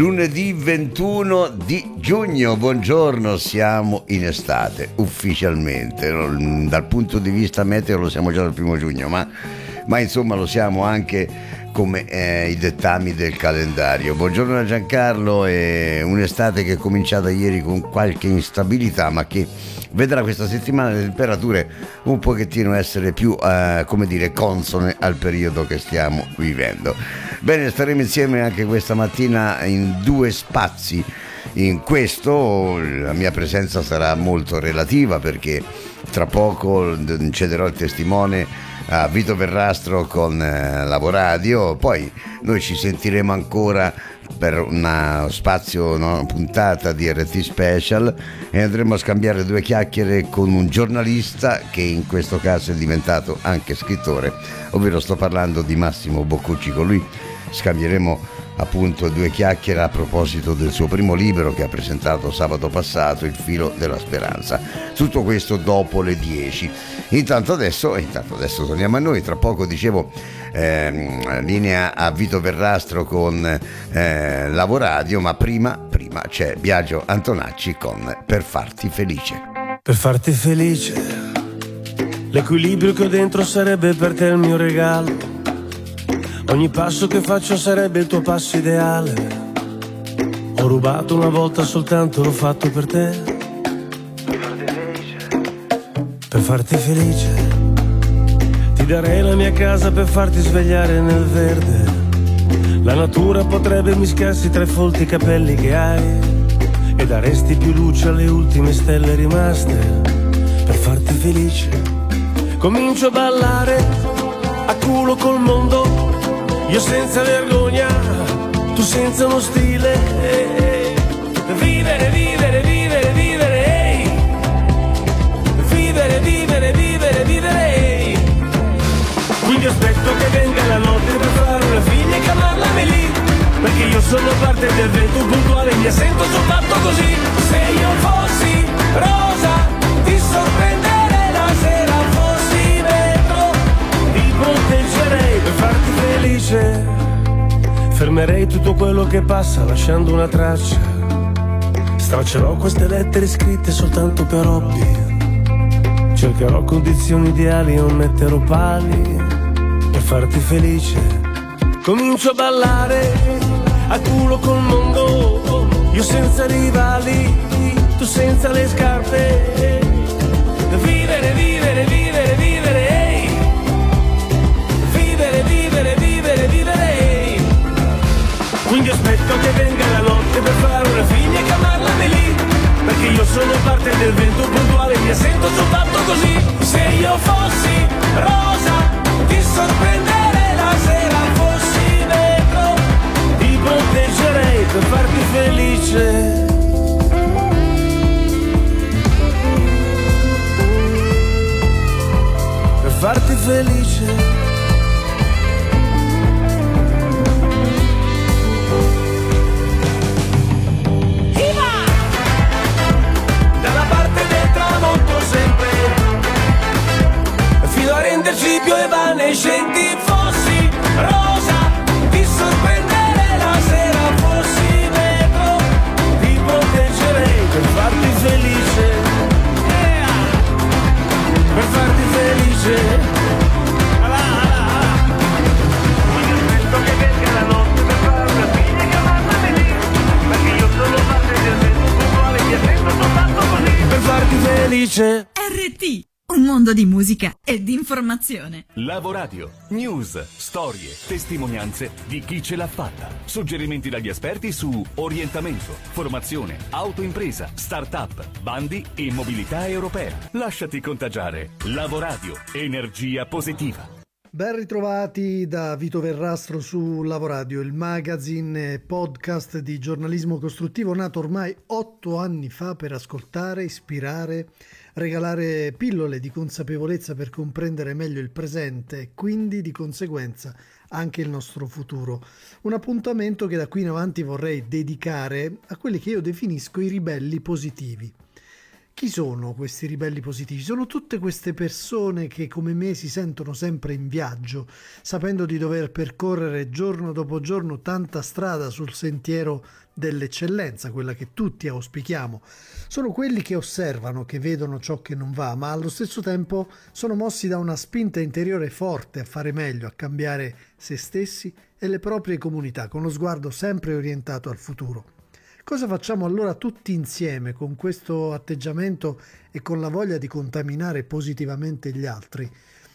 Lunedì 21 di giugno, buongiorno, siamo in estate ufficialmente, dal punto di vista meteo lo siamo già dal 1 giugno, ma insomma lo siamo anche come i dettami del calendario. Buongiorno a Giancarlo, è un'estate che è cominciata ieri con qualche instabilità, ma che vedrà questa settimana le temperature un pochettino essere più consone al periodo che stiamo vivendo. Bene, staremo insieme anche questa mattina in due spazi. In questo la mia presenza sarà molto relativa, perché tra poco cederò il testimone a Vito Verrastro con Lavoradio, poi noi ci sentiremo ancora per una una puntata di RT Special e andremo a scambiare due chiacchiere con un giornalista che in questo caso è diventato anche scrittore, ovvero sto parlando di Massimo Boccucci. Con lui scambieremo appunto due chiacchiere a proposito del suo primo libro che ha presentato sabato passato, Il filo della speranza. Tutto questo dopo le 10. Intanto adesso torniamo a noi. Tra poco dicevo linea a Vito Verrastro con Lavoradio, ma prima c'è Biagio Antonacci con Per farti felice. Per farti felice, l'equilibrio che ho dentro sarebbe per te il mio regalo. Ogni passo che faccio sarebbe il tuo passo ideale. Ho rubato una volta soltanto, l'ho fatto per te. Per farti felice, ti darei la mia casa per farti svegliare nel verde. La natura potrebbe mischiarsi tra i folti capelli che hai e daresti più luce alle ultime stelle rimaste. Per farti felice, comincio a ballare a culo col mondo. Io senza vergogna, tu senza uno stile. Vivere, vivere, vivere, vivere, ehi. Vivere, vivere, vivere, vivere, ehi. Quindi aspetto che venga la notte per fare una figlia e chiamarla Amelie, perché io sono parte del vento puntuale, mi sento soltanto così. Se io fossi rosa, ti sorprenderei la sera, fossi vetro, ti proteggerei per farti felice. Fermerei tutto quello che passa lasciando una traccia. Straccerò queste lettere scritte soltanto per hobby. Cercherò condizioni ideali e non metterò pali per farti felice. Comincio a ballare a culo col mondo. Io senza rivali, tu senza le scarpe. Vivere, vivere, vivere, vivere, ehi. Vivere, vivere, vivere, vivere, ehi. Quindi aspetto che venga la notte per fare una figlia e chiamarla Amelie, perché io sono parte del vento puntuale, mi sento soltanto così. Se io fossi rosa, ti sorprenderei la sera, fossi vetro, ti proteggerei per farti felice. Per farti felice. Fino a renderci più evanescenti, fossi rosa, ti sorprenderei la sera, fossi vetro, ti proteggerei per farti felice, per farti felice. Quindi aspetto che venga la notte per fare una figlia e chiamarla Amelie, perché io sono parte del vento puntuale, mi sento soltanto così, per farti felice. RT, un mondo di musica e di informazione. Lavoradio, news, storie, testimonianze di chi ce l'ha fatta. Suggerimenti dagli esperti su orientamento, formazione, autoimpresa, start-up, bandi e mobilità europea. Lasciati contagiare. Lavoradio, energia positiva. Ben ritrovati da Vito Verrastro su Lavoradio, il magazine podcast di giornalismo costruttivo nato ormai 8 anni fa per ascoltare, ispirare, regalare pillole di consapevolezza per comprendere meglio il presente e quindi di conseguenza anche il nostro futuro. Un appuntamento che da qui in avanti vorrei dedicare a quelli che io definisco i ribelli positivi. Chi sono questi ribelli positivi? Sono tutte queste persone che come me si sentono sempre in viaggio, sapendo di dover percorrere giorno dopo giorno tanta strada sul sentiero dell'eccellenza, quella che tutti auspichiamo. Sono quelli che osservano, che vedono ciò che non va, ma allo stesso tempo sono mossi da una spinta interiore forte a fare meglio, a cambiare se stessi e le proprie comunità, con lo sguardo sempre orientato al futuro. Cosa facciamo allora tutti insieme con questo atteggiamento e con la voglia di contaminare positivamente gli altri?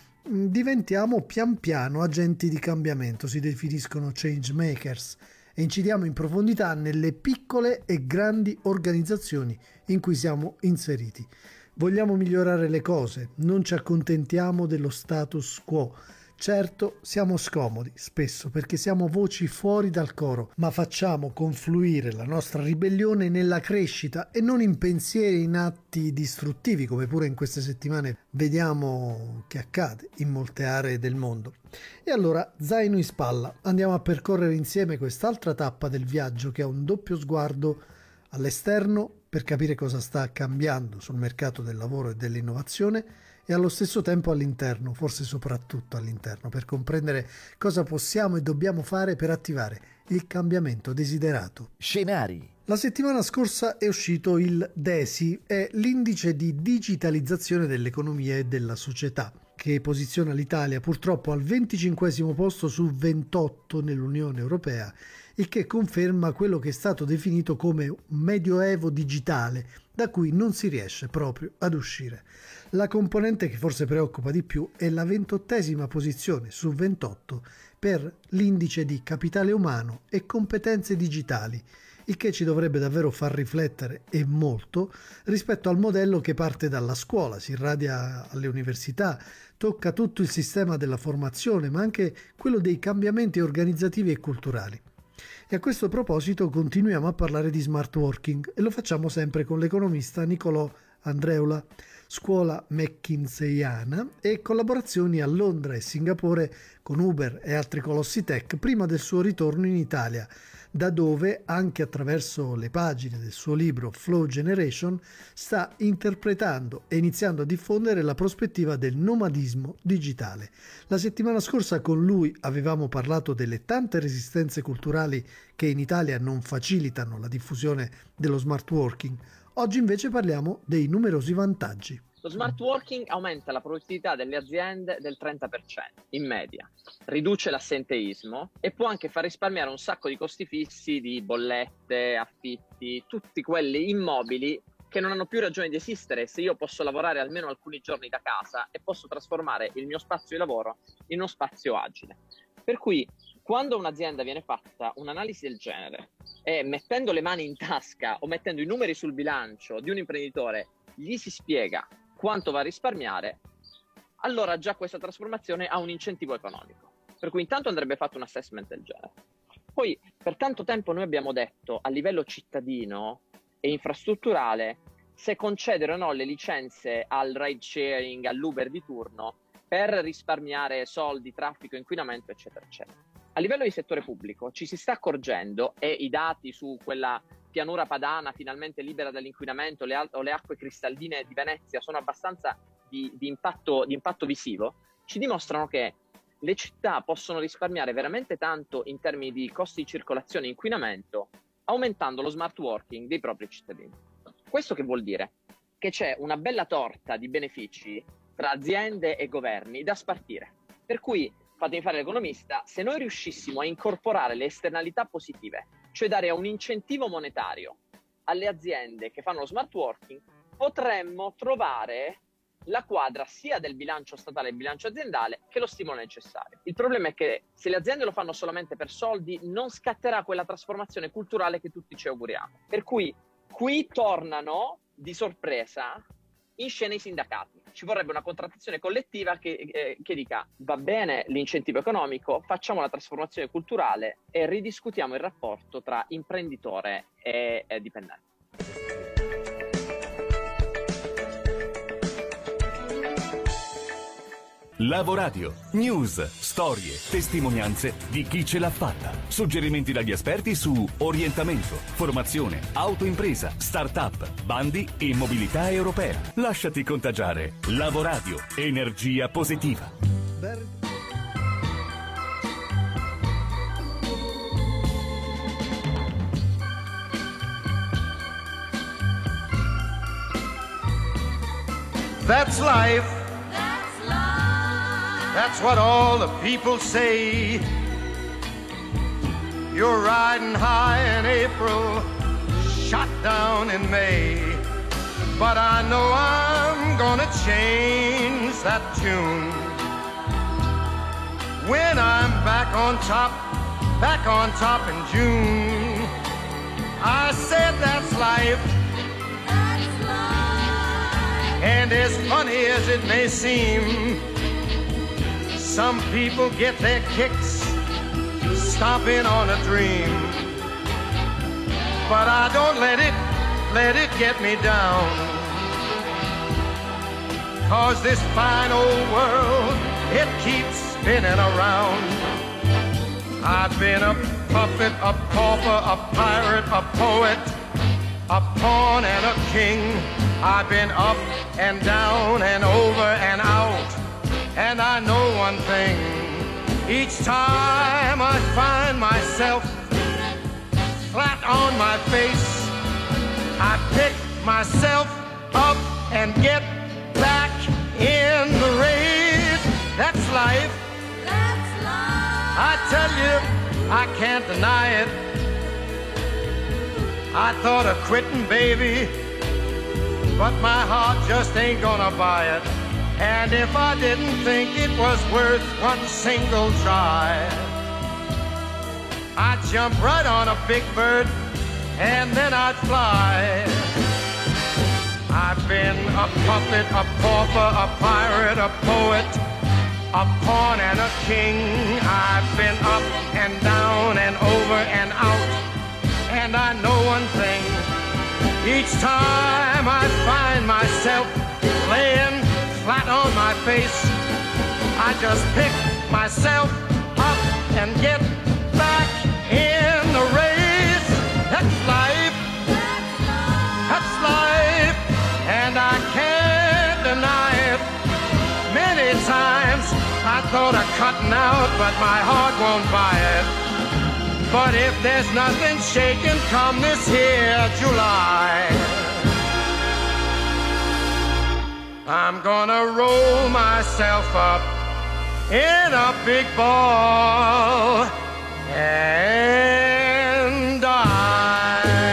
Diventiamo pian piano agenti di cambiamento, si definiscono change makers, e incidiamo in profondità nelle piccole e grandi organizzazioni in cui siamo inseriti. Vogliamo migliorare le cose, non ci accontentiamo dello status quo. Certo, siamo scomodi spesso perché siamo voci fuori dal coro, ma facciamo confluire la nostra ribellione nella crescita e non in pensieri, in atti distruttivi, come pure in queste settimane vediamo che accade in molte aree del mondo. E allora, zaino in spalla, andiamo a percorrere insieme quest'altra tappa del viaggio che ha un doppio sguardo all'esterno per capire cosa sta cambiando sul mercato del lavoro e dell'innovazione, e allo stesso tempo all'interno, forse soprattutto all'interno, per comprendere cosa possiamo e dobbiamo fare per attivare il cambiamento desiderato. Scenari. La settimana scorsa è uscito il DESI, è l'indice di digitalizzazione dell'economia e della società, che posiziona l'Italia purtroppo al 25° posto su 28 nell'Unione Europea, il che conferma quello che è stato definito come un medioevo digitale, da cui non si riesce proprio ad uscire. La componente che forse preoccupa di più è la 28ª posizione su 28 per l'indice di capitale umano e competenze digitali, il che ci dovrebbe davvero far riflettere, e molto, rispetto al modello che parte dalla scuola, si irradia alle università, tocca tutto il sistema della formazione, ma anche quello dei cambiamenti organizzativi e culturali. E a questo proposito continuiamo a parlare di smart working e lo facciamo sempre con l'economista Nicolò Andreula, scuola McKinseyana e collaborazioni a Londra e Singapore con Uber e altri colossi tech prima del suo ritorno in Italia, da dove, anche attraverso le pagine del suo libro Flow Generation, sta interpretando e iniziando a diffondere la prospettiva del nomadismo digitale. La settimana scorsa con lui avevamo parlato delle tante resistenze culturali che in Italia non facilitano la diffusione dello smart working. Oggi invece parliamo dei numerosi vantaggi. Lo smart working aumenta la produttività delle aziende del 30% in media, riduce l'assenteismo e può anche far risparmiare un sacco di costi fissi di bollette, affitti, tutti quelli immobili che non hanno più ragione di esistere se io posso lavorare almeno alcuni giorni da casa e posso trasformare il mio spazio di lavoro in uno spazio agile. Per cui quando un'azienda viene fatta un'analisi del genere e mettendo le mani in tasca o mettendo i numeri sul bilancio di un imprenditore gli si spiega quanto va a risparmiare, allora già questa trasformazione ha un incentivo economico. Per cui intanto andrebbe fatto un assessment del genere. Poi per tanto tempo noi abbiamo detto a livello cittadino e infrastrutturale se concedere o no le licenze al ride sharing, all'Uber di turno per risparmiare soldi, traffico, inquinamento, eccetera, eccetera. A livello di settore pubblico ci si sta accorgendo, e i dati su quella pianura padana finalmente libera dall'inquinamento o le acque cristalline di Venezia sono abbastanza di impatto visivo, ci dimostrano che le città possono risparmiare veramente tanto in termini di costi di circolazione e inquinamento aumentando lo smart working dei propri cittadini. Questo che vuol dire? Che c'è una bella torta di benefici tra aziende e governi da spartire. Per cui, fatemi fare l'economista, se noi riuscissimo a incorporare le esternalità positive, cioè dare un incentivo monetario alle aziende che fanno lo smart working, potremmo trovare la quadra sia del bilancio statale e del bilancio aziendale che lo stimolo necessario. Il problema è che se le aziende lo fanno solamente per soldi non scatterà quella trasformazione culturale che tutti ci auguriamo. Per cui qui tornano di sorpresa in scena i sindacati. Ci vorrebbe una contrattazione collettiva che dica va bene l'incentivo economico, facciamo la trasformazione culturale e ridiscutiamo il rapporto tra imprenditore e dipendente. Lavoradio. News, storie, testimonianze di chi ce l'ha fatta. Suggerimenti dagli esperti su orientamento, formazione, autoimpresa, start-up, bandi e mobilità europea. Lasciati contagiare. Lavoradio. Energia positiva. That's life. That's what all the people say. You're riding high in April, shot down in May. But I know I'm gonna change that tune. When I'm back on top in June. I said that's life. And as funny as it may seem, some people get their kicks stomping on a dream. But I don't let it get me down. 'Cause this fine old world, it keeps spinning around. I've been a puppet, a pauper, a pirate, a poet, a pawn and a king. I've been up and down and over and out. And I know one thing, each time I find myself flat on my face, I pick myself up and get back in the race. That's life. That's life. I tell you, I can't deny it. I thought of quitting, baby, but my heart just ain't gonna buy it. And if I didn't think it was worth one single try, I'd jump right on a big bird and then I'd fly. I've been a puppet, a pauper, a pirate, a poet, a pawn and a king. I've been up and down and over and out. And I know one thing, each time I find myself laying flat on my face, I just pick myself up and get back in the race. That's life. That's life. And I can't deny it. Many times I thought of cutting out, but my heart won't buy it. But if there's nothing shaking come this here July, I'm gonna roll myself up in a big ball and die.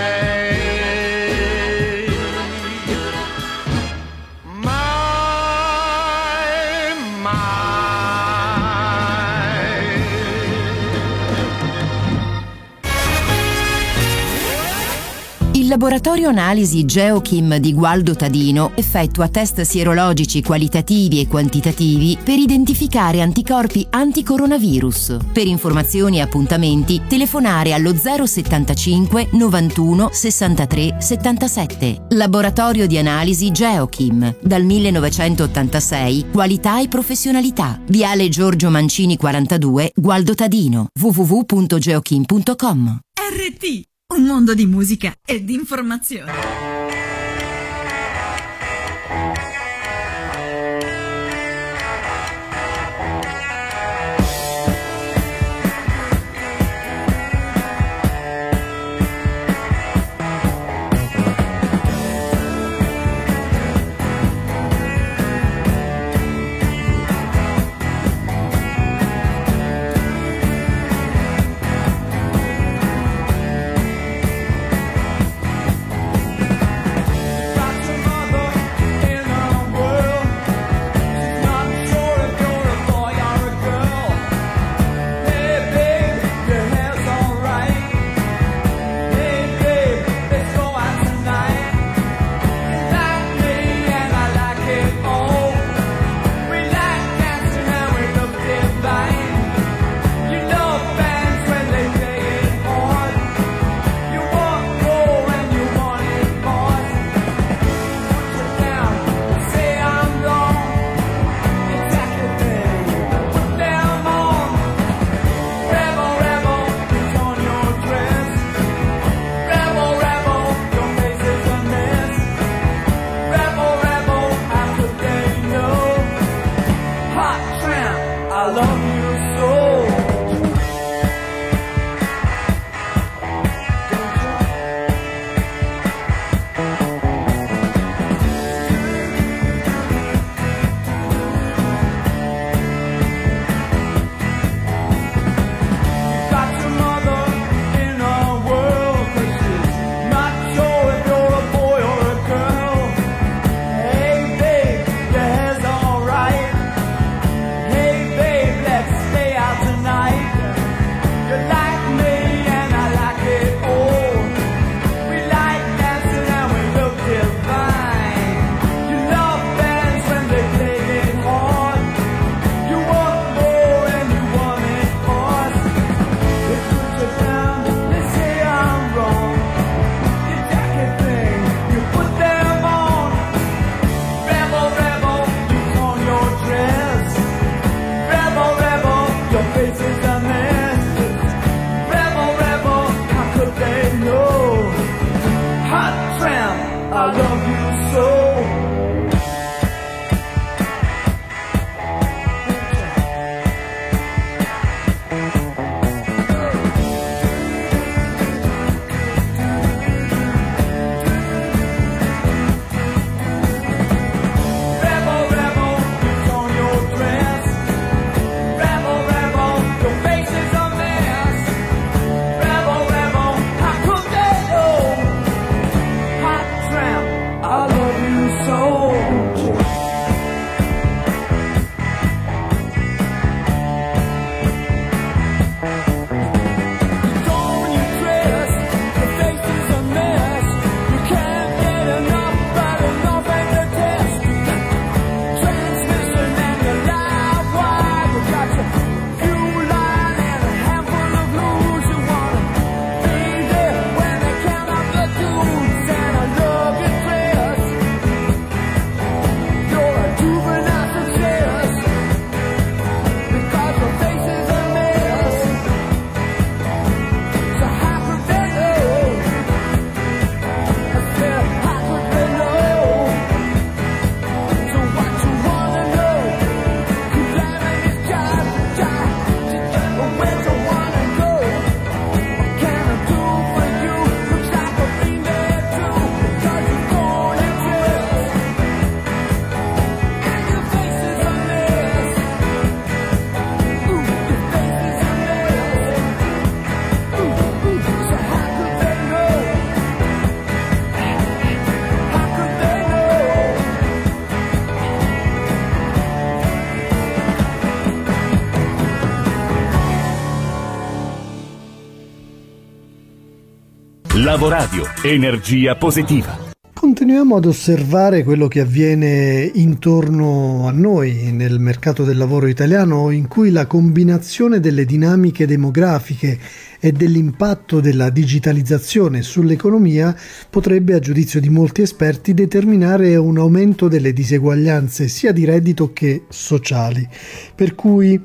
Il laboratorio analisi GeoChem di Gualdo Tadino effettua test sierologici qualitativi e quantitativi per identificare anticorpi anticoronavirus. Per informazioni e appuntamenti telefonare allo 075 91 63 77. Laboratorio di analisi GeoChem, dal 1986, qualità e professionalità. Viale Giorgio Mancini 42, Gualdo Tadino. www.geochem.com. RT, un mondo di musica e di informazione. love you so. Lavoradio, energia positiva. Continuiamo ad osservare quello che avviene intorno a noi nel mercato del lavoro italiano, in cui la combinazione delle dinamiche demografiche e dell'impatto della digitalizzazione sull'economia potrebbe, a giudizio di molti esperti, determinare un aumento delle diseguaglianze sia di reddito che sociali, per cui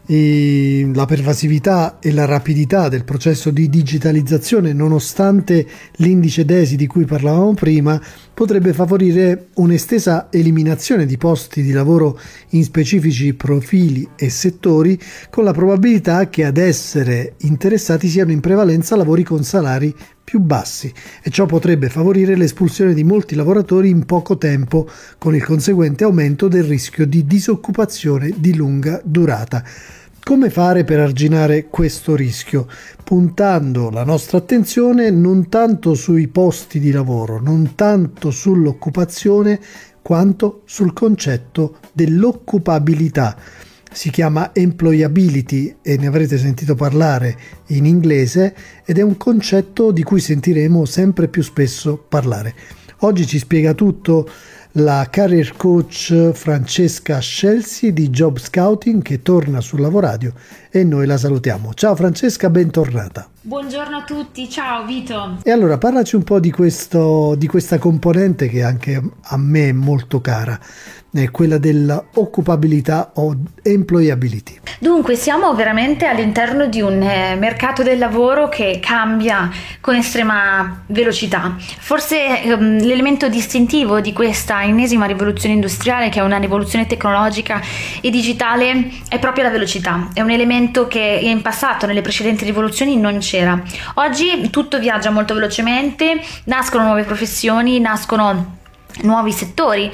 la pervasività e la rapidità del processo di digitalizzazione, nonostante l'indice DESI di cui parlavamo prima, potrebbe favorire un'estesa eliminazione di posti di lavoro in specifici profili e settori, con la probabilità che ad essere interessati siano in prevalenza lavori con salari più bassi, e ciò potrebbe favorire l'espulsione di molti lavoratori in poco tempo, con il conseguente aumento del rischio di disoccupazione di lunga durata. Come fare per arginare questo rischio? Puntando la nostra attenzione non tanto sui posti di lavoro, non tanto sull'occupazione, quanto sul concetto dell'occupabilità. Si chiama employability e ne avrete sentito parlare in inglese, ed è un concetto di cui sentiremo sempre più spesso parlare. Oggi ci spiega tutto la career coach Francesca Scelsi di Job Scouting, che torna sul Lavoradio, e noi la salutiamo. Ciao Francesca, bentornata. Buongiorno a tutti, ciao Vito. E allora parlaci un po' di questa componente che anche a me è molto cara, è quella dell'occupabilità o employability. Dunque, siamo veramente all'interno di un mercato del lavoro che cambia con estrema velocità. Forse l'elemento distintivo di questa ennesima rivoluzione industriale, che è una rivoluzione tecnologica e digitale, è proprio la velocità. È un elemento che in passato, nelle precedenti rivoluzioni, non c'era. Oggi tutto viaggia molto velocemente, nascono nuove professioni, nascono nuovi settori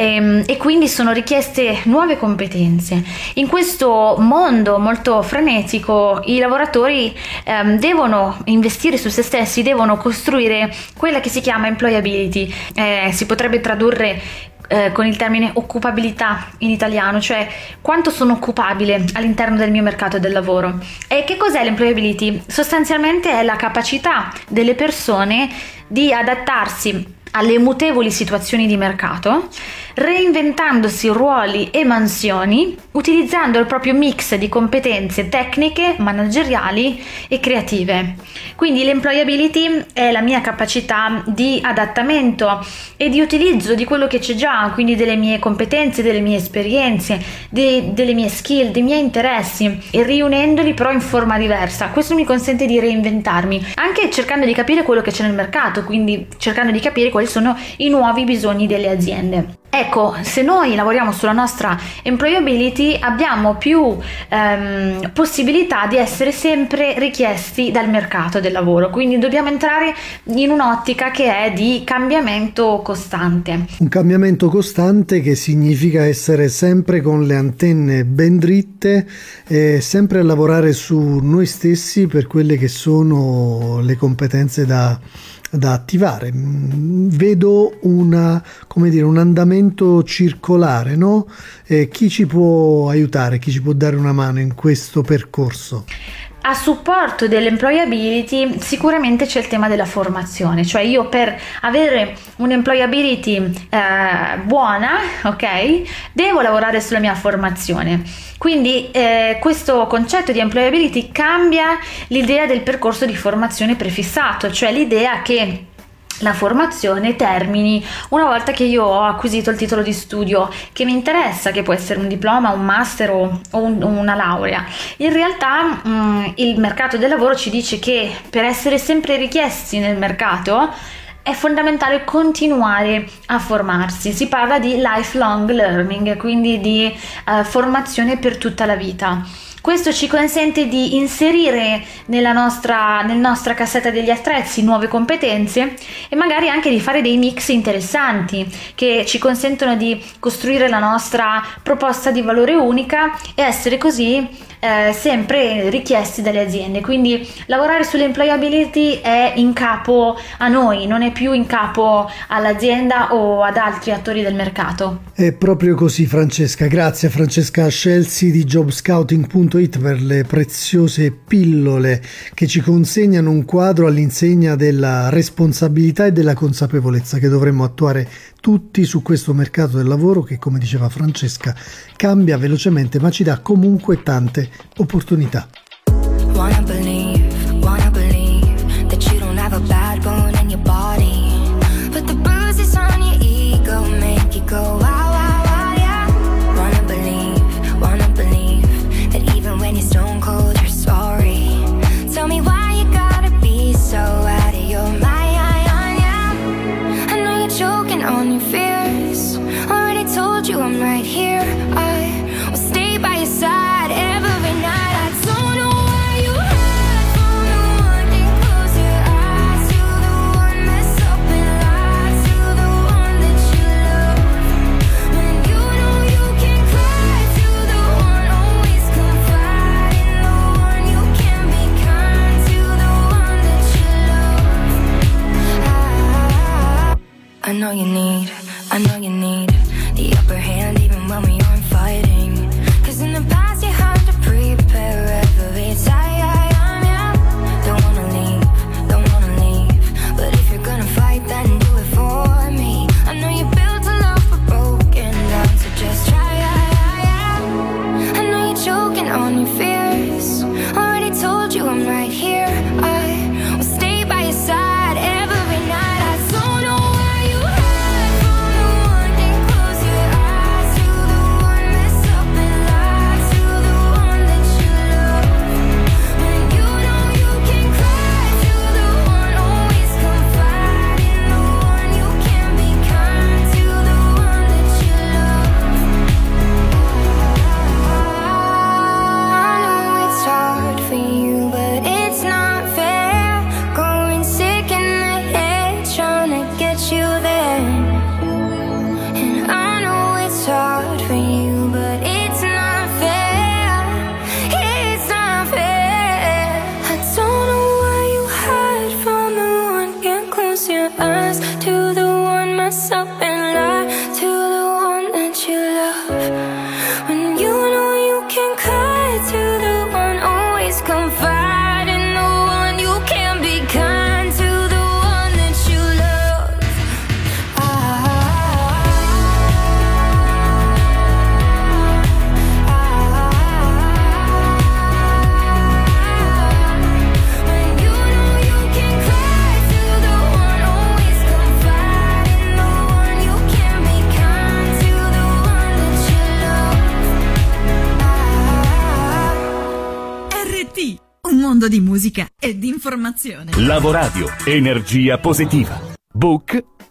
e quindi sono richieste nuove competenze. In questo mondo molto frenetico i lavoratori devono investire su se stessi, devono costruire quella che si chiama employability, si potrebbe tradurre con il termine occupabilità in italiano, cioè quanto sono occupabile all'interno del mio mercato del lavoro. E che cos'è l'employability? Sostanzialmente è la capacità delle persone di adattarsi alle mutevoli situazioni di mercato, reinventandosi ruoli e mansioni, utilizzando il proprio mix di competenze tecniche, manageriali e creative. Quindi l'employability è la mia capacità di adattamento e di utilizzo di quello che c'è già, quindi delle mie competenze, delle mie esperienze, delle mie skill, dei miei interessi, e riunendoli però in forma diversa. Questo mi consente di reinventarmi, anche cercando di capire quello che c'è nel mercato, quindi cercando di capire quali sono i nuovi bisogni delle aziende. Ecco, se noi lavoriamo sulla nostra employability abbiamo più possibilità di essere sempre richiesti dal mercato del lavoro, quindi dobbiamo entrare in un'ottica che è di cambiamento costante. Un cambiamento costante che significa essere sempre con le antenne ben dritte e sempre a lavorare su noi stessi per quelle che sono le competenze da attivare. Vedo un andamento circolare, no? Chi ci può aiutare, chi ci può dare una mano in questo percorso? A supporto dell'employability sicuramente c'è il tema della formazione, cioè io per avere un'employability buona, ok, devo lavorare sulla mia formazione. Quindi questo concetto di employability cambia l'idea del percorso di formazione prefissato, cioè l'idea che la formazione termini una volta che io ho acquisito il titolo di studio che mi interessa, che può essere un diploma, un master o una laurea. In realtà il mercato del lavoro ci dice che per essere sempre richiesti nel mercato è fondamentale continuare a formarsi. Si parla di lifelong learning, quindi di formazione per tutta la vita. Questo ci consente di inserire nella nostra cassetta degli attrezzi nuove competenze e magari anche di fare dei mix interessanti che ci consentono di costruire la nostra proposta di valore unica e essere così sempre richiesti dalle aziende. Quindi lavorare sull'employability è in capo a noi, non è più in capo all'azienda o ad altri attori del mercato. È proprio così, Francesca. Grazie a Francesca Scelsi di jobscouting.it per le preziose pillole che ci consegnano un quadro all'insegna della responsabilità e della consapevolezza che dovremmo attuare tutti su questo mercato del lavoro che, come diceva Francesca, cambia velocemente ma ci dà comunque tante opportunità. Wanna believe that you don't have a bad bone in your body, but the bruises on your ego make you go wow, wow, wow, yeah. Wanna believe that even when you're stone cold you're sorry. Tell me why you gotta be so out of your mind, yeah. I know you're choking on your fears, already told you I'm right here. I will stay by your side every night. I don't know why you hide from the one that close your eyes to the one mess up and lie to the one that you love. When you know you can cry to the one always confide in the one you can be kind to the one that you love. I know you need the upper hand even when we aren't fighting. Cause in the past you had to prepare every time, yeah. Don't wanna leave, but if you're gonna fight then do it for me. I know you built a love but broken down, so just try, yeah. I know you're choking on your fears, already told you I'm right here. I will stay by your side every night. I don't know why you hide from the one that close your eyes to the one mess up and lie to the one that you love. When you know you can cry to the one always confide in the one you can be kind to the one that you love. I know it's hard for you, but it's not fair. Going sick in the head, trying to get you there. And I know it's hard for you, but it's not fair. It's not fair. I don't know why you hide from the one. Can't close your eyes to the one mess up and lie to the one that you love. When you know you can cry to the one, always confide in the one you can be kind to the one that you love. When you know you can cry to the one, always confide in the one you can be kind to the one that you love. RT, un mondo di musica e di informazione. Lavoradio, energia positiva. Book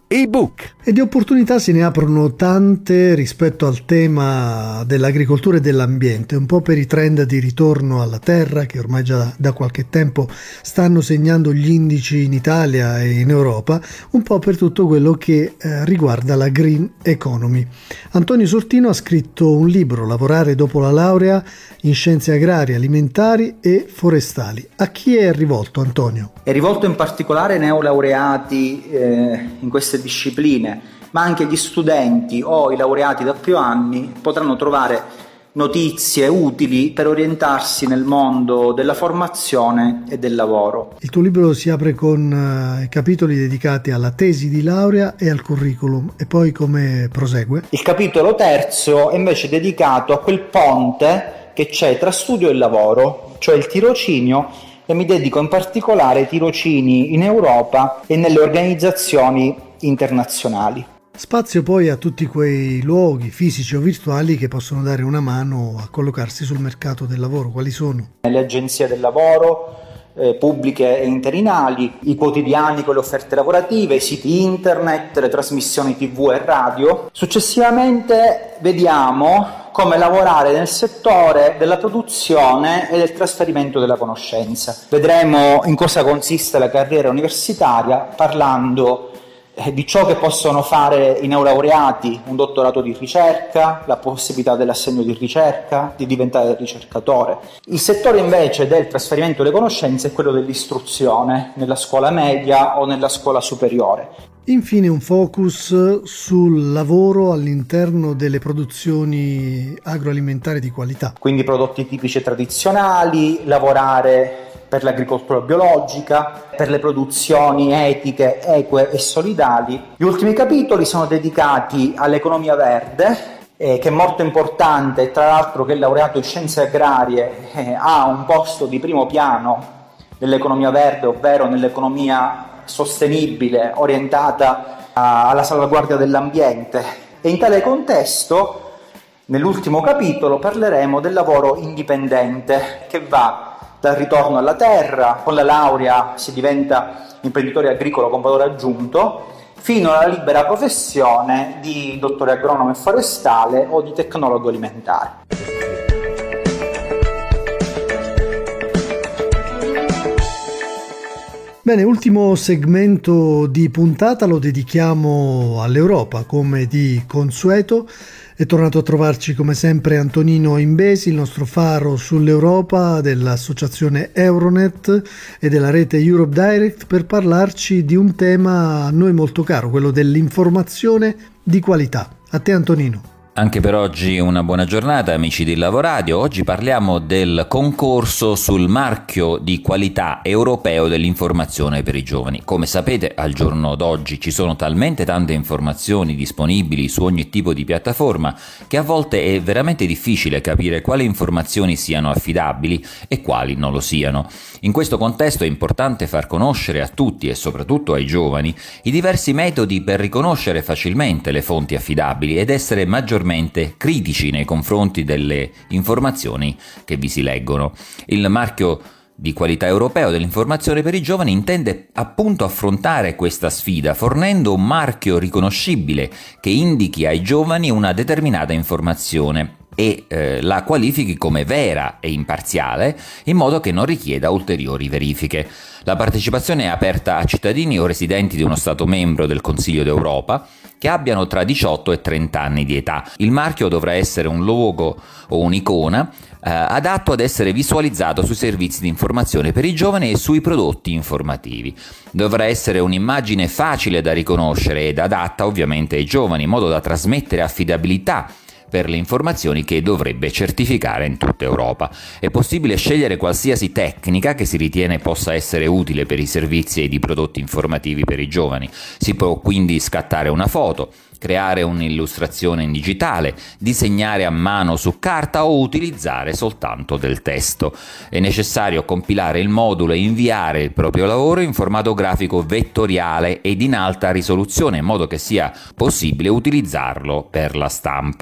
ebook. E di opportunità se ne aprono tante rispetto al tema dell'agricoltura e dell'ambiente, un po' per i trend di ritorno alla terra che ormai già da qualche tempo stanno segnando gli indici in Italia e in Europa, un po' per tutto quello che riguarda la green economy. Antonio Sortino ha scritto un libro, Lavorare dopo la laurea, in scienze agrarie, alimentari e forestali. A chi è rivolto, Antonio? È rivolto in particolare ai neolaureati in queste discipline, ma anche gli studenti o i laureati da più anni potranno trovare notizie utili per orientarsi nel mondo della formazione e del lavoro. Il tuo libro si apre con capitoli dedicati alla tesi di laurea e al curriculum, e poi come prosegue? Il capitolo terzo è invece dedicato a quel ponte che c'è tra studio e lavoro, cioè il tirocinio, e mi dedico in particolare ai tirocini in Europa e nelle organizzazioni internazionali. Spazio poi a tutti quei luoghi fisici o virtuali che possono dare una mano a collocarsi sul mercato del lavoro. Quali sono? Le agenzie del lavoro, pubbliche e interinali, i quotidiani con le offerte lavorative, i siti internet, le trasmissioni TV e radio. Successivamente vediamo come lavorare nel settore della produzione e del trasferimento della conoscenza. Vedremo in cosa consiste la carriera universitaria parlando di ciò che possono fare i neolaureati, un dottorato di ricerca, la possibilità dell'assegno di ricerca, di diventare ricercatore. Il settore invece del trasferimento delle conoscenze è quello dell'istruzione, nella scuola media o nella scuola superiore. Infine un focus sul lavoro all'interno delle produzioni agroalimentari di qualità. Quindi prodotti tipici e tradizionali, lavorare per l'agricoltura biologica, per le produzioni etiche, eque e solidali. Gli ultimi capitoli sono dedicati all'economia verde, che è molto importante, e tra l'altro che il laureato in scienze agrarie ha un posto di primo piano nell'economia verde, ovvero nell'economia sostenibile orientata alla salvaguardia dell'ambiente. E in tale contesto, nell'ultimo capitolo, parleremo del lavoro indipendente, che va dal ritorno alla terra, con la laurea si diventa imprenditore agricolo con valore aggiunto, fino alla libera professione di dottore agronomo e forestale o di tecnologo alimentare. Bene, ultimo segmento di puntata lo dedichiamo all'Europa, come di consueto. È tornato a trovarci come sempre Antonino Imbesi, il nostro faro sull'Europa dell'associazione Euronet e della rete Europe Direct, per parlarci di un tema a noi molto caro, quello dell'informazione di qualità. A te, Antonino. Anche per oggi una buona giornata, amici di Lavoradio. Oggi parliamo del concorso sul marchio di qualità europeo dell'informazione per i giovani. Come sapete, al giorno d'oggi ci sono talmente tante informazioni disponibili su ogni tipo di piattaforma che a volte è veramente difficile capire quali informazioni siano affidabili e quali non lo siano. In questo contesto è importante far conoscere a tutti e soprattutto ai giovani i diversi metodi per riconoscere facilmente le fonti affidabili ed essere maggiormente critici nei confronti delle informazioni che vi si leggono. Il marchio di qualità europeo dell'informazione per i giovani intende appunto affrontare questa sfida fornendo un marchio riconoscibile che indichi ai giovani una determinata informazione e la qualifichi come vera e imparziale in modo che non richieda ulteriori verifiche. La partecipazione è aperta a cittadini o residenti di uno Stato membro del Consiglio d'Europa che abbiano tra 18 e 30 anni di età. Il marchio dovrà essere un logo o un'icona adatto ad essere visualizzato sui servizi di informazione per i giovani e sui prodotti informativi. Dovrà essere un'immagine facile da riconoscere ed adatta ovviamente ai giovani, in modo da trasmettere affidabilità per le informazioni che dovrebbe certificare in tutta Europa. È possibile scegliere qualsiasi tecnica che si ritiene possa essere utile per i servizi ed i prodotti informativi per i giovani. Si può quindi scattare una foto, creare un'illustrazione in digitale, disegnare a mano su carta o utilizzare soltanto del testo. È necessario compilare il modulo e inviare il proprio lavoro in formato grafico vettoriale ed in alta risoluzione, in modo che sia possibile utilizzarlo per la stampa.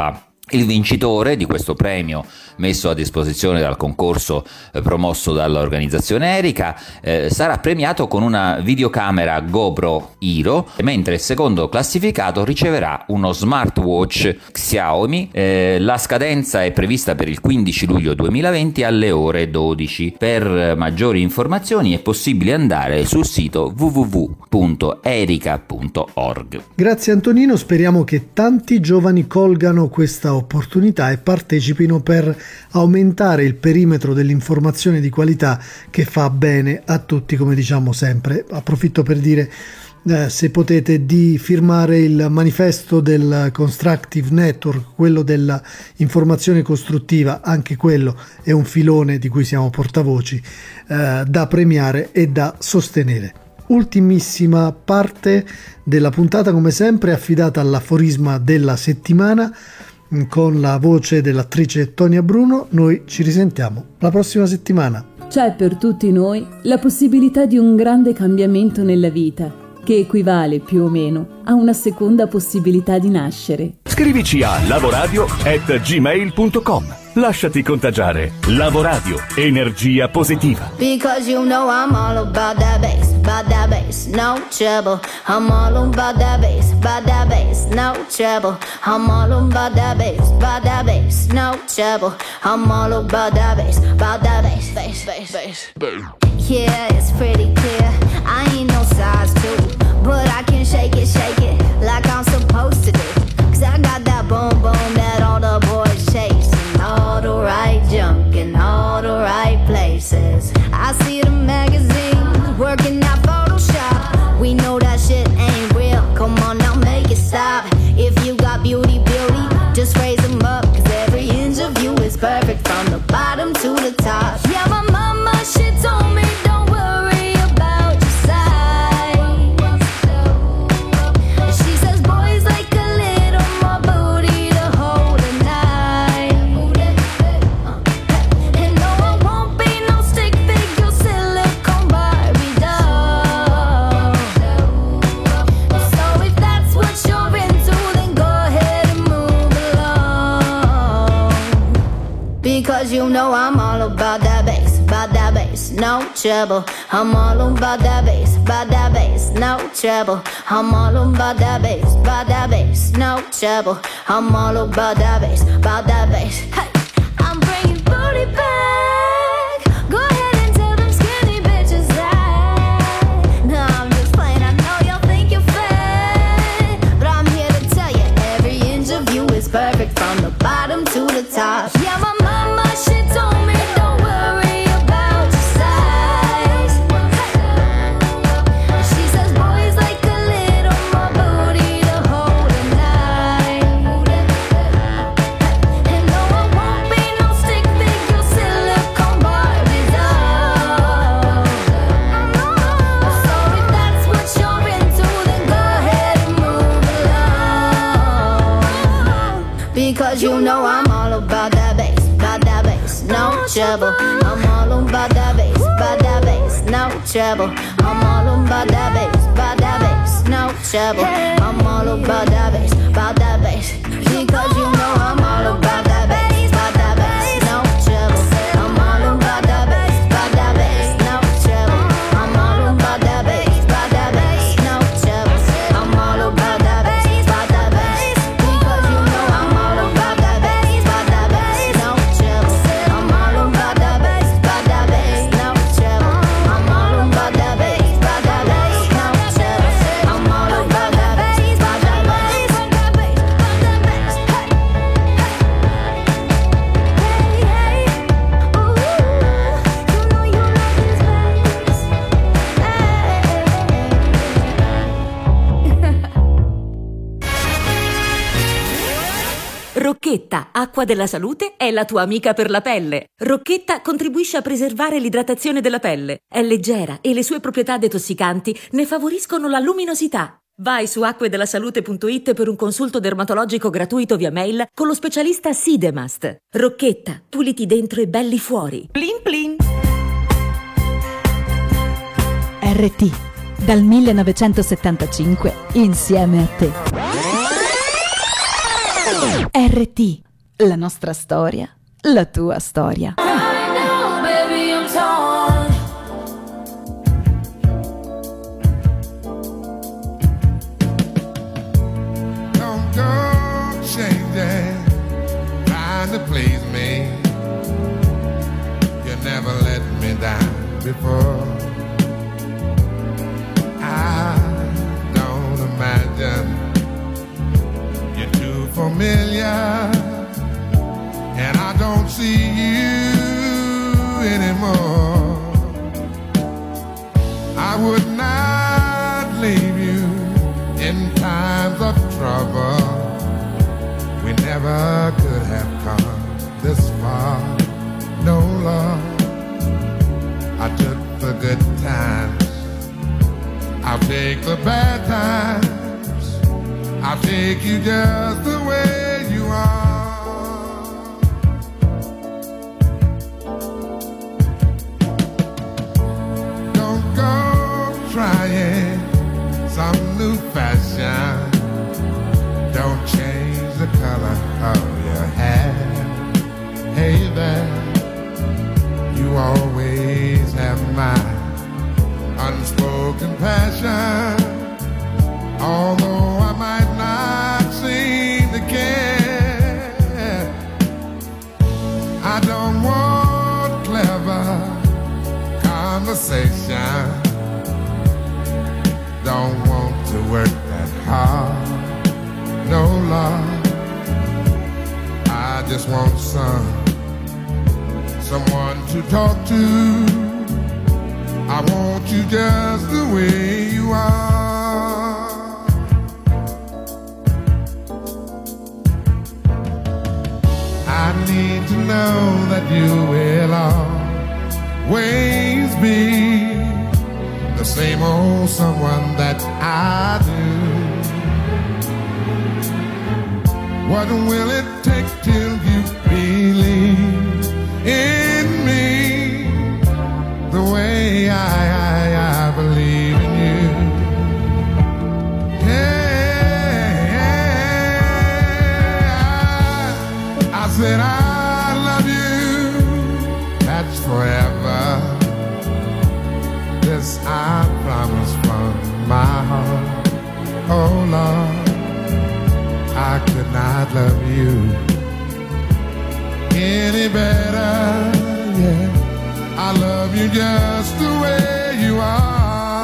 Il vincitore di questo premio messo a disposizione dal concorso promosso dall'organizzazione Erica sarà premiato con una videocamera GoPro Hero, mentre il secondo classificato riceverà uno smartwatch Xiaomi. La scadenza è prevista per il 15 luglio 2020 alle ore 12. Per maggiori informazioni è possibile andare sul sito www.erica.org. Grazie Antonino, speriamo che tanti giovani colgano questa opportunità e partecipino per aumentare il perimetro dell'informazione di qualità che fa bene a tutti, come diciamo sempre. Approfitto per dire se potete di firmare il manifesto del Constructive Network, quello della informazione costruttiva, anche quello è un filone di cui siamo portavoci, da premiare e da sostenere. Ultimissima parte della puntata, come sempre, affidata all'aforisma della settimana con la voce dell'attrice Tonia Bruno. Noi ci risentiamo la prossima settimana. C'è per tutti noi la possibilità di un grande cambiamento nella vita, che equivale più o meno a una seconda possibilità di nascere. Scrivici a lavoradio@gmail.com. Lasciati contagiare. Lavoradio, energia positiva. Because you know I'm all about that bass, no trouble. I'm all about that bass, no trouble. I'm all about that bass, no trouble. I'm all about that bass, bass. Yeah, it's pretty clear. I ain't no size 2, but I can shake it like I'm supposed to do. 'Cause I got that boom boom that all the boys chase, and all the right junk in all the right places. I see the magazines working out Photoshop. We know that shit ain't real. Come on now, make it stop. If you got beauty, just raise them up. 'Cause every inch of you is perfect from the bottom to the top. Yeah, my mama, she told me don't worry about your size. She says boys like a little more booty to hold at night. And no, I won't be no stick figure silicone Barbie doll. So if that's what you're into, then go ahead and move along. Because you know I'm all about that bass, no trouble. I'm all about that bass, no trouble. I'm all about that bass, no trouble. I'm all about that bass, Hey, I'm bringing booty back. Go ahead and tell them skinny bitches that. No, I'm just playing, I know y'all think you're fat, but I'm here to tell you every inch of you is perfect from the bottom to the top. Yeah, my mama, she told me don't worry about your size. She says boys like a little more booty to hold at night. And no, I won't be no stick figure silicone Barbie doll. So if that's what you're into, then go ahead and move along. Because you know I'm all about that bass, no trouble. I'm all about that bass, no trouble. I'm all about that bass, no trouble. I'm all about that bass, because you know I'm all about that bass, no trouble. I'm all about that bass, no trouble. I'm all about that bass, no trouble. I'm all about that bass, because you know I'm all about that bass, no trouble. I'm all about that bass, no trouble. I'm all about that bass, no trouble. I'm all about that bass, Rocchetta, acqua della salute, è la tua amica per la pelle. Rocchetta contribuisce a preservare l'idratazione della pelle. È leggera e le sue proprietà detossicanti ne favoriscono la luminosità. Vai su acquedelasalute.it per un consulto dermatologico gratuito via mail con lo specialista Sidemast. Rocchetta, puliti dentro e belli fuori. Plin plin. RT, dal 1975, insieme a te. RT, La nostra storia, la tua storia. To please me, you never let me down before. I don't imagine you're too familiar, and I don't see you anymore. I would not leave you in times of trouble. We never could have come this far, no love. I took the good times, I'll take the bad times, I'll take you just the way you are. Don't go trying some new fashion, don't change the color of your hair. Hey there, you always have my unspoken passion. Although I might not seem to care, I don't want clever conversation, don't want to work that hard, no love. I just want someone to talk to. I want you just the way you are. I need to know that you will always be the same old someone that I do. What will it take till you believe in me the way I believe in you? Yeah, I said I love you, that's forever. This I promise from my heart. Oh Lord, I could not love you any better, yeah. I love you just the way you are.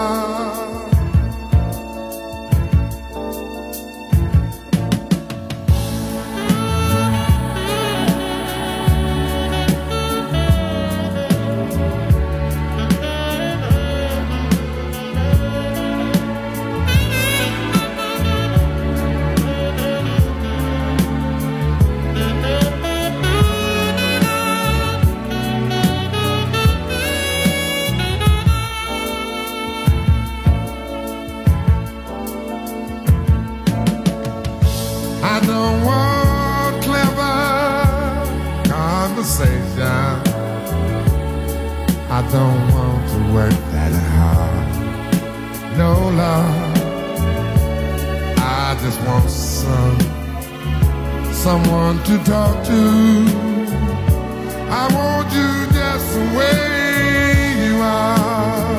I don't want clever conversation, I don't want to work that hard, no love. I just want someone to talk to. I want you just the way you are.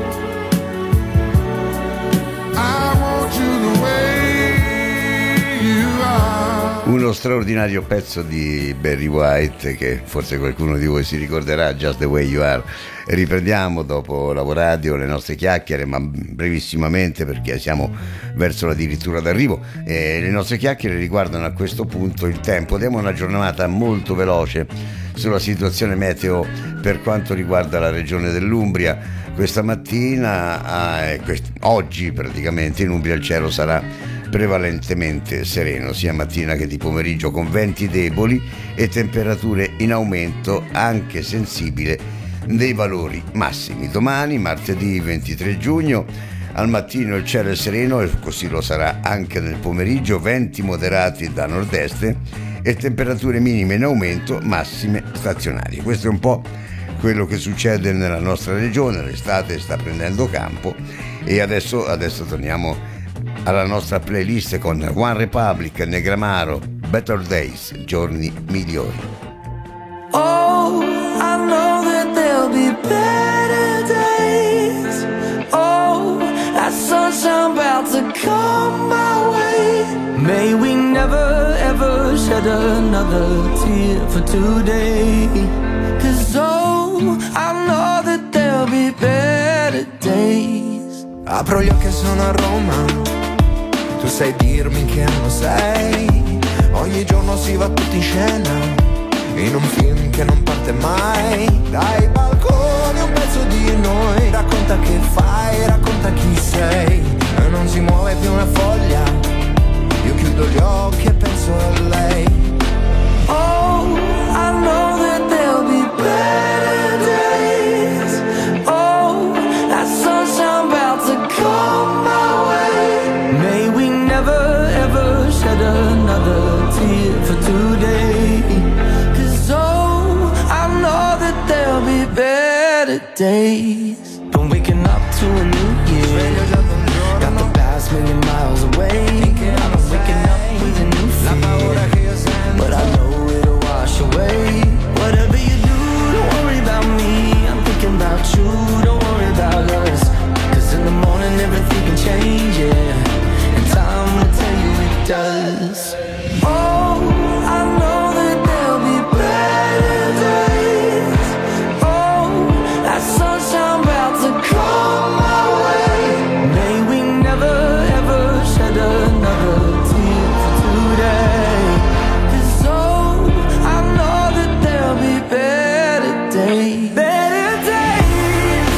I want you the way you are. Uno straordinario pezzo di Barry White che forse qualcuno di voi si ricorderà, Just the Way You Are. Riprendiamo dopo Lavoradio le nostre chiacchiere, ma brevissimamente perché siamo verso la dirittura d'arrivo. Le nostre chiacchiere riguardano a questo punto il tempo. Diamo una giornata molto veloce sulla situazione meteo per quanto riguarda la regione dell'Umbria. Questa mattina, oggi praticamente in Umbria il cielo sarà prevalentemente sereno sia mattina che di pomeriggio, con venti deboli e temperature in aumento anche sensibile dei valori massimi. Domani, martedì 23 giugno, al mattino il cielo è sereno e così lo sarà anche nel pomeriggio, venti moderati da nord-est e temperature minime in aumento, massime stazionarie. Questo è un po' quello che succede nella nostra regione. L'estate sta prendendo campo e adesso torniamo alla nostra playlist con One Republic, Negramaro, Better Days, giorni migliori. Oh, I know that there'll be better days. Oh, that sunshine about to come my way. May we never ever shed another tear for today. 'Cause oh, I know that there'll be better days. Apro gli occhi e sono a Roma, tu sai dirmi che anno sei. Ogni giorno si va tutti in scena, in un film che non parte mai. Dai balconi un pezzo di noi, racconta che fai, racconta chi sei. E non si muove più una foglia, io chiudo gli occhi e penso a lei. Oh, I know that there'll be better days. Oh, that sunshine about to come my way. May we never ever shed another tear for today. 'Cause oh, I know that there'll be better days. From waking up to a new year, got the past million miles away. I'm waking up with a new fear, but I know it'll wash away. Whatever you do, don't worry about me. I'm thinking about you, don't worry about us. 'Cause in the morning everything can change, yeah, and time will tell you it does. Oh, I know that there'll be better days. Oh, that sunshine about to come my way. May we never ever shed another tear for today. 'Cause oh, I know that there'll be better days. Better days.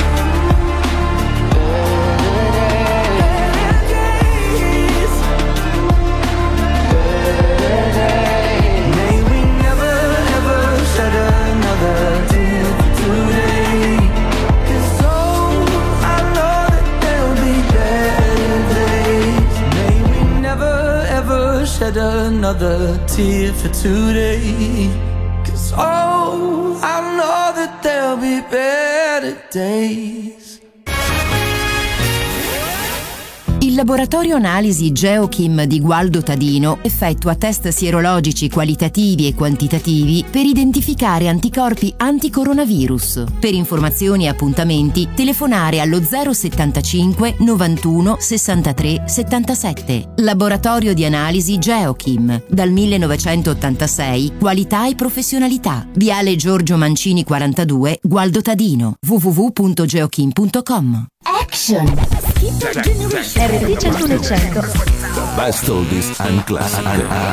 May we never ever shed another tear for today. 'Cause oh, I know that there'll be better days. May we never ever shed another tear for today. 'Cause oh, I know that there'll be better days. Il laboratorio analisi Geochim di Gualdo Tadino effettua test sierologici qualitativi e quantitativi per identificare anticorpi anticoronavirus. Per informazioni e appuntamenti telefonare allo 075 91 63 77. Laboratorio di analisi Geochim, dal 1986, qualità e professionalità. Viale Giorgio Mancini 42, Gualdo Tadino. www.geochim.com. Action! RT 100%. The best oldies and classic.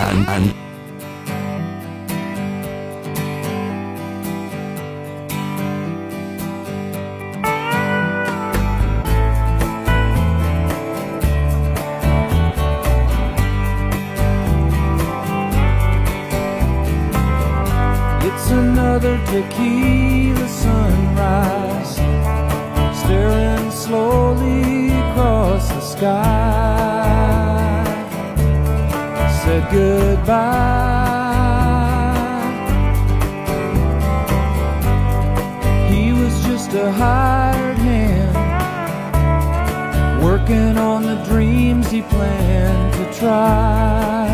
It's another tequila sunrise, staring slowly across the sky. Said goodbye. He was just a hired hand, working on the dreams he planned to try.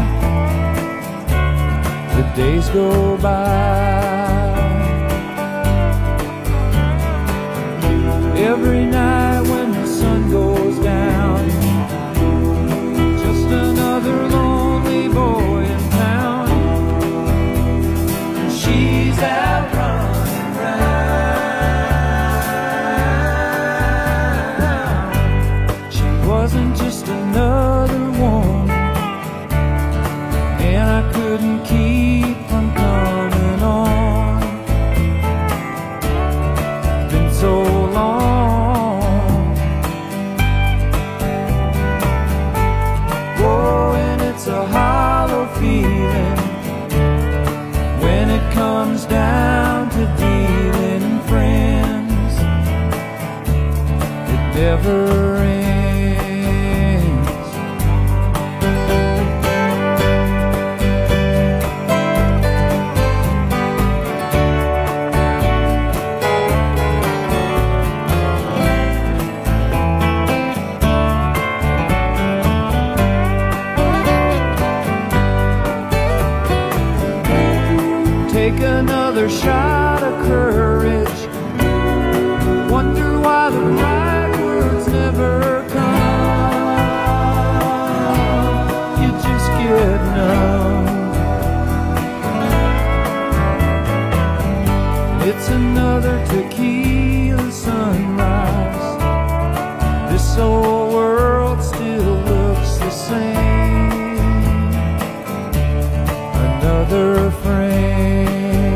The days go by. Every night when the sun goes down, just another lonely boy in town. She's out running around. She wasn't just another woman, and I couldn't keep from coming on. another shot of courage. Wonder why the right words never come. You just get numb. It's another tequila sunrise. This old world still looks the same. Another frame.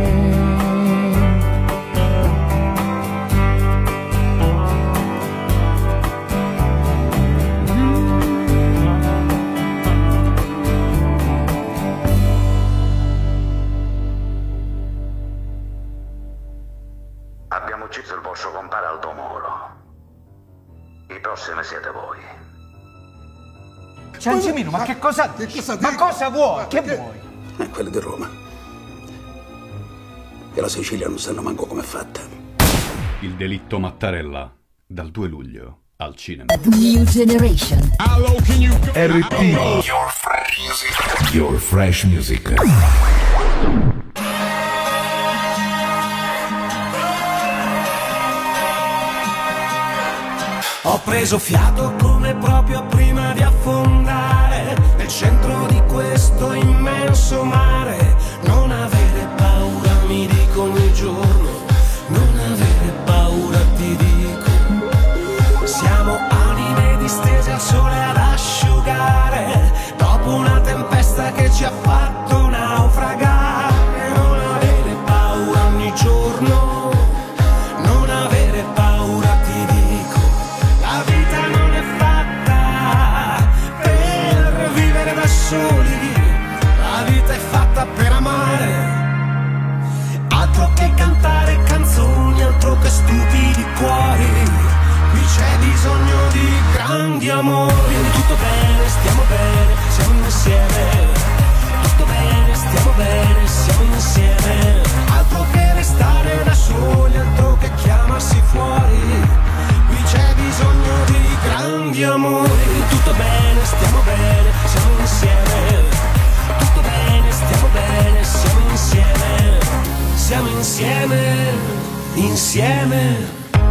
Abbiamo ucciso il vostro compare Aldo Moro. I prossimi siete voi. Ciancimino, ma che cosa dici? Ma cosa vuoi? Che vuoi? Quelli di Roma. E la Sicilia non sanno manco com'è fatta. Il delitto Mattarella, dal 2 luglio al cinema. New Generation. RT. Your fresh music. Your fresh music. Ho preso fiato come proprio prima di affondare nel centro di questo immenso mare. Non avere paura, mi dico ogni giorno. Non avere paura, ti dico. Siamo anime distese al sole ad asciugare dopo una tempesta che ci ha fatto naufragare. Non avere paura ogni giorno. Non avere paura, ti dico. La vita non è fatta per vivere da soli. La vita è fatta per amare. Altro che cantare canzoni, altro che stupidi cuori. Qui c'è bisogno di grandi amori. Tutto bene, stiamo bene, siamo insieme. Tutto bene, stiamo bene, siamo insieme. Altro che restare da soli, altro che chiamarsi fuori. Qui c'è bisogno di grandi amori. Tutto bene, stiamo bene, siamo insieme. Tutto bene, stiamo bene, siamo insieme. Siamo insieme, insieme.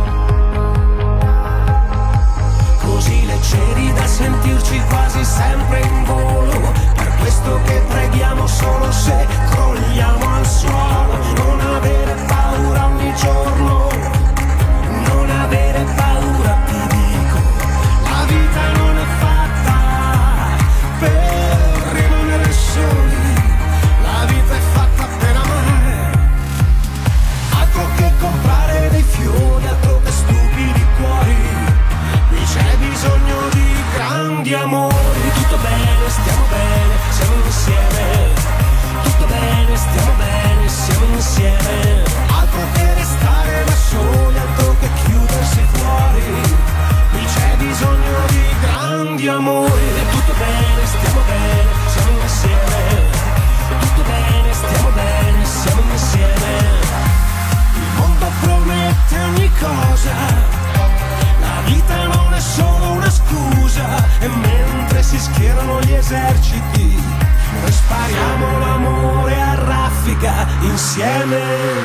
Così leggeri da sentirci quasi sempre in volo. Per questo che preghiamo solo se crolliamo al suolo. Non avere paura ogni giorno. Non avere paura, ti dico. La vita non è fatta per rimanere soli. La vita è fatta per amare. Altro che comprare dei fiori, altro che stupidi cuori. Qui c'è bisogno di grandi amori. Tutto bene, stiamo bene, siamo insieme. Tutto bene, stiamo bene, siamo insieme. Altro che restare da soli, altro che chiudersi fuori. Qui c'è bisogno di grandi amori. Tutto bene, stiamo bene, siamo insieme. Tutto bene, stiamo bene, siamo insieme. Il mondo promette ogni cosa. La vita non è solo una scusa. E mentre si schierano gli eserciti, noi spariamo l'amore a raffica insieme.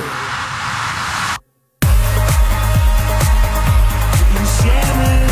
Insieme.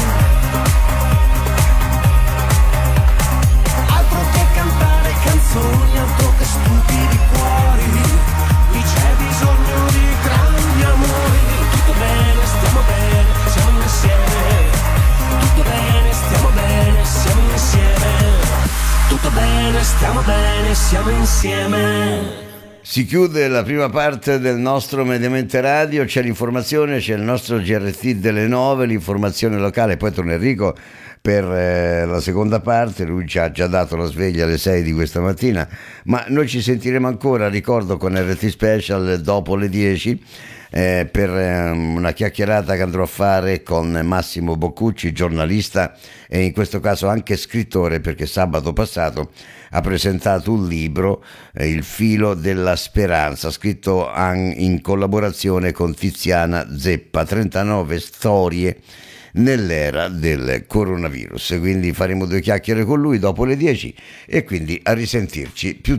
Altro che cantare canzoni, altro che stupidi cuori. Qui c'è bisogno di grandi amori. Tutto bene, stiamo bene, siamo insieme. Tutto bene, stiamo bene, siamo insieme. Tutto bene, stiamo bene, siamo insieme. Si chiude la prima parte del nostro Mediamente Radio, c'è l'informazione, c'è il nostro GRT delle 9, l'informazione locale, poi torna Enrico per la seconda parte, lui ci ha già dato la sveglia alle 6 di questa mattina, ma noi ci sentiremo ancora, ricordo, con RT Special dopo le 10 per una chiacchierata che andrò a fare con Massimo Boccucci, giornalista e in questo caso anche scrittore, perché sabato passato ha presentato un libro, Il filo della speranza, scritto in collaborazione con Tiziana Zeppa, 39 storie nell'era del coronavirus. Quindi faremo due chiacchiere con lui dopo le 10 e quindi a risentirci più